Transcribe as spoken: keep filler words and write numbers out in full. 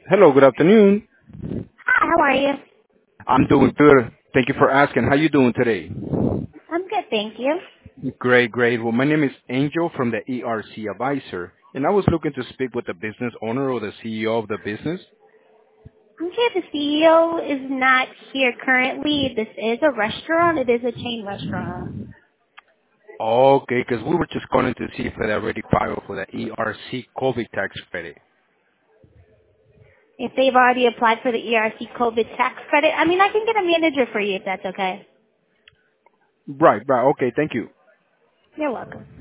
Hello, good afternoon. Hi, how are you? I'm doing good. Thank you for asking. How you doing today? I'm good, thank you. Great, great. Well, my name is Angel from the E R C Advisor, and I was looking to speak with the business owner or the C E O of the business. Okay, the C E O is not here currently. This is a restaurant. It is a chain restaurant. Okay, because we were just calling to see if they already filed for the E R C COVID tax credit. If they've already applied for the E R C COVID tax credit, I mean, I can get a manager for you if that's okay. Right, right. Okay, thank you. You're welcome.